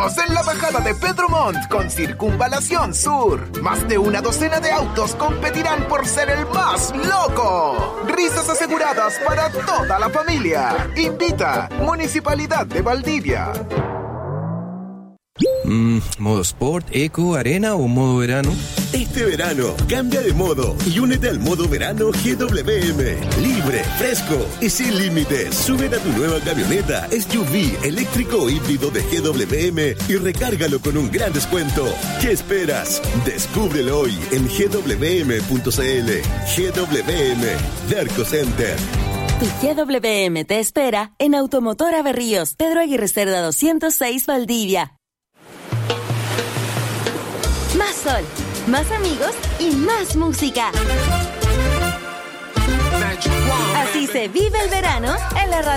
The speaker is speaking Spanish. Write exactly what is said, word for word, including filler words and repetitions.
Estamos en la bajada de Pedro Montt con Circunvalación Sur. Más de una docena de autos competirán por ser el más loco. Risas aseguradas para toda la familia. Invita Municipalidad de Valdivia. Mm, ¿Modo Sport, Eco, Arena o modo verano? Este verano, cambia de modo y únete al modo verano G W M. Libre, fresco y sin límites. Súbete a tu nueva camioneta S U V eléctrico o híbrido de G W M y recárgalo con un gran descuento. ¿Qué esperas? Descúbrelo hoy en g w m punto c l. G W M, Derco Center. Tu G W M te espera en Automotora Berríos, Pedro Aguirre Cerda doscientos seis, Valdivia. Más sol, más amigos y más música. Así se vive el verano en la radio.